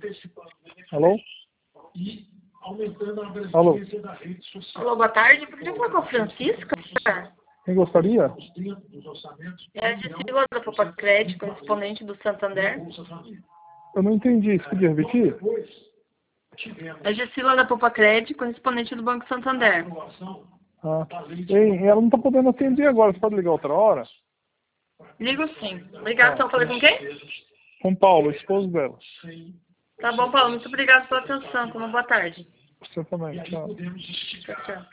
Alô? Alô? Alô, boa tarde. Poderia falar com a Francisca? Quem gostaria? É a Gisila da Poupa Crédito, correspondente do Santander. Eu não entendi. Você podia repetir? É a Gisila da Poupa Crédito, correspondente do Banco Santander. Ah. Ei, ela não está podendo atender agora. Você pode ligar outra hora? Ligo sim. Obrigado. Então, falei com quem? Com Paulo, esposo dela. Tá bom, Paulo. Muito obrigado pela atenção. Uma boa tarde. Você também. Tchau. Tchau, tchau.